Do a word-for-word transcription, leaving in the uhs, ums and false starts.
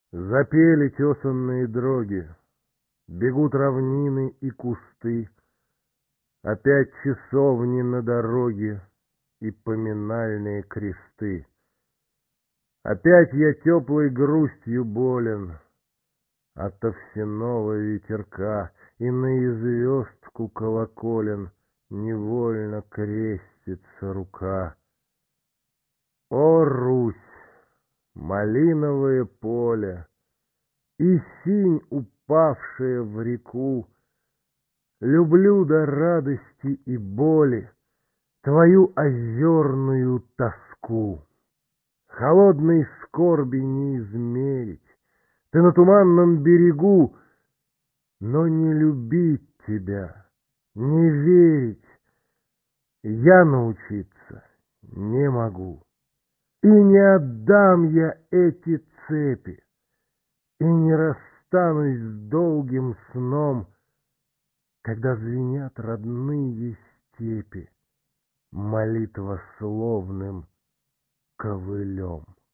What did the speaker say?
Запели тесанные дроги, бегут равнины и кусты, опять часовни на дороге и поминальные кресты. Опять я теплой грустью болен от овсяного ветерка, и на известку колоколен невольно крестится рука. О, Русь, малиновое поле и синь, упавшая в реку, люблю до радости и боли твою озерную тоску. Холодной скорби не измерить, ты на туманном берегу, но не любить тебя, не верить я научиться не могу. И не отдам я эти цепи, и не расстанусь с долгим сном, когда звенят родные степи молитвословным ковылем.